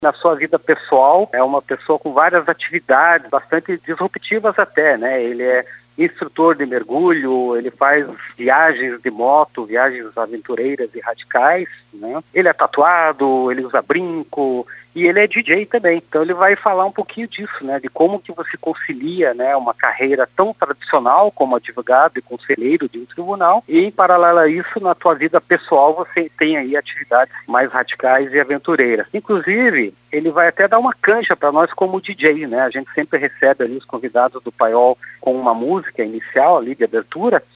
Na sua vida pessoal, é uma pessoa com várias atividades, bastante disruptivas até, né? Ele é instrutor de mergulho, ele faz viagens de moto, viagens aventureiras e radicais, né? Ele é tatuado, ele usa brinco e ele é DJ também. Então ele vai falar um pouquinho disso, né? De como que você concilia, né, uma carreira tão tradicional como advogado e conselheiro de um tribunal e, em paralelo a isso, na tua vida pessoal você tem aí atividades mais radicais e aventureiras. Inclusive, ele vai até dar uma cancha para nós como DJ, né? A gente sempre recebe ali os convidados do Paiol com uma música inicial ali de abertura